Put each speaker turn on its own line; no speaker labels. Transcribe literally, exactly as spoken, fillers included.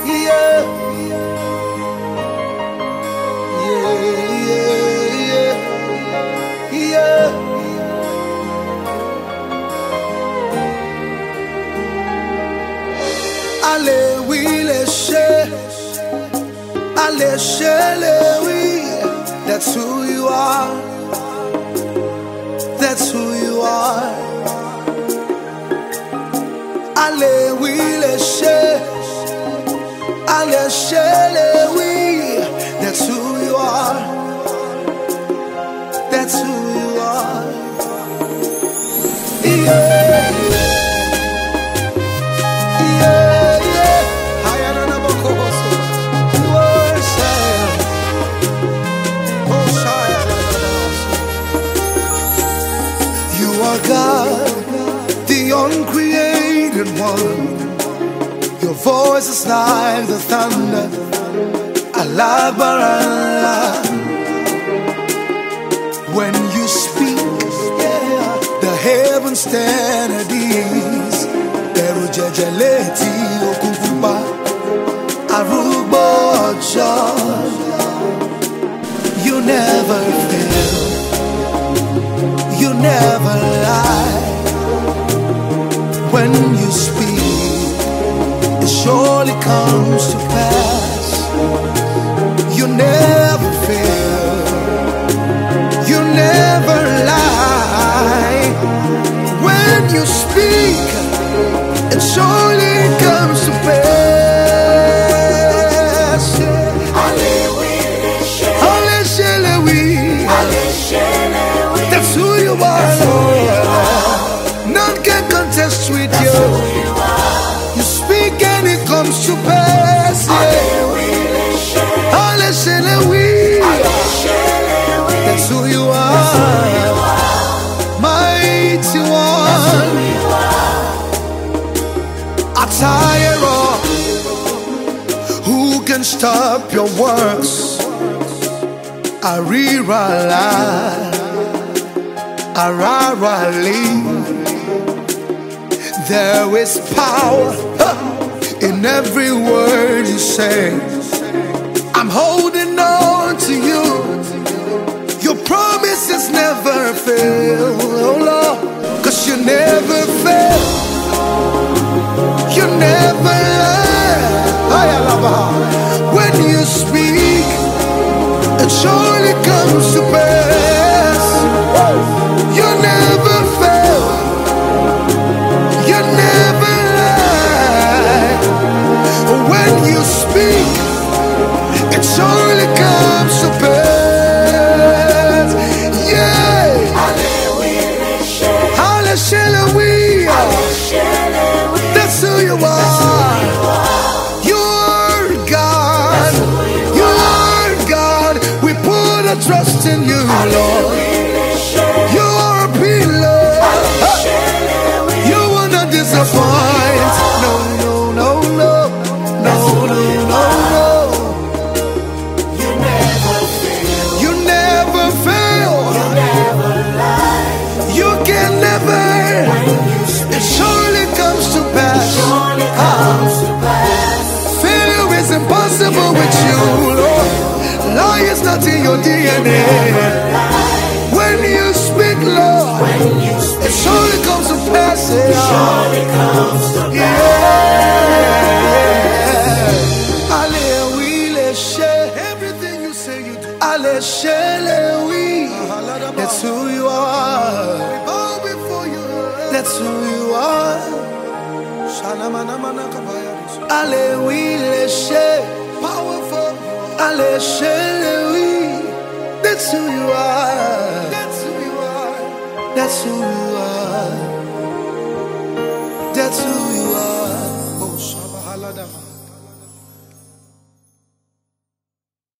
Yeah, yeah, yeah, yeah, yeah. Allez, oui, les chais, allez, chez les oui. That's who you are. That's who you are. Allez, oui, les chais, allez, chez les oui. That's who you are. That's who you are. Yeah. God, the uncreated one. Your voice is like the thunder. Allah Barallah. When you speak, yeah, the heavens stand at ease. Pero jajaleti okuba arubo joy. You never fail. You never lie. When you speak, it surely comes to pass. You never fail. You never lie. When you speak, it surely comes to pass. That's who you are, Lord. None can contest with you. You speak and it comes to pass. That's who you are, mighty one. Atayero, who can stop your works? Arirala. Ararali. There is power in every word you say. I'm holding on to you. Your promises never fail, oh Lord, 'cause you never fail. You never lie. When you speak, it surely comes to pass. You never fail. You never lie. When you speak, it surely comes to pass. Yeah. Hallelujah. That's who you are. You're God. You're God. We put our trust in you, Lord. You are a pillar. You will not disappoint. No, no, no, no, no, no, no, no. You never fail. You never fail. You never lie. You can never. It surely comes to pass. Surely comes to pass. Failure is impossible with you, Lord. Lie is not in your D N A. When you speak, Lord, when you speak, it surely comes to pass. It surely comes to pass. Yeah. Allez, everything you say you do. Allez, that's who you are. We bow before you. That's who you are. Allez, oui, les powerful. Allez, that's who you are. That's who you are. That's who you are.